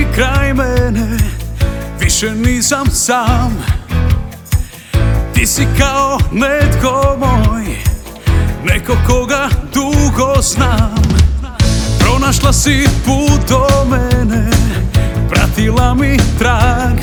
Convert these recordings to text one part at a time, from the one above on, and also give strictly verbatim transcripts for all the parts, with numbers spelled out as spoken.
kraj mene, više nisam sam. Ti si kao netko moj, neko koga dugo znam. Pronašla si put do mene, pratila mi trag.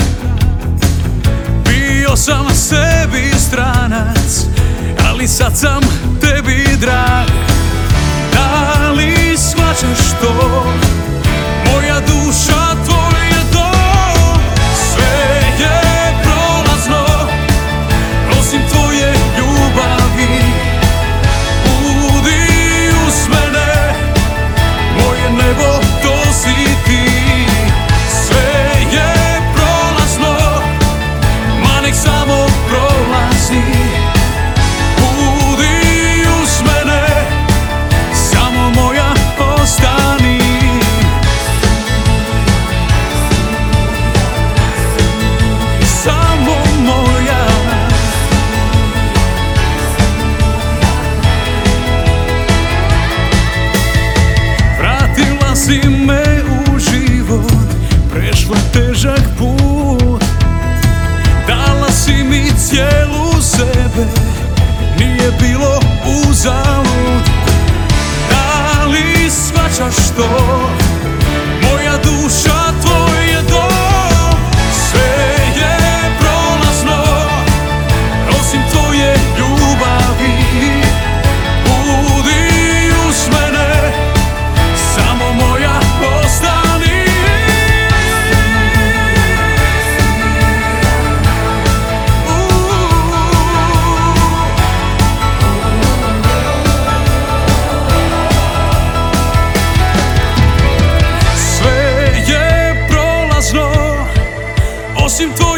Bio sam sebi stranac, ali sad sam tebi drag. Da li shvaćaš to? Moja duša, tvoj je dom. Sve je prolazno, osim tvoje ljubavi. Budi uz mene, moje nebo, to si ti. Sve je prolazno, ma nek samo prolazi. Budi uz mene, samo moja ostani. Samo moja. Vratila si me u život, prešla težak put. Dala si mi cijelu sebe, nije bilo uzalud. Da li shvaćaš to? Moja duša, tvoj je dom. Sve je prolazno, osim tvoje ljubavi. Budi uz mene, samo moja ostani. Sve je prolazno, osim tvoje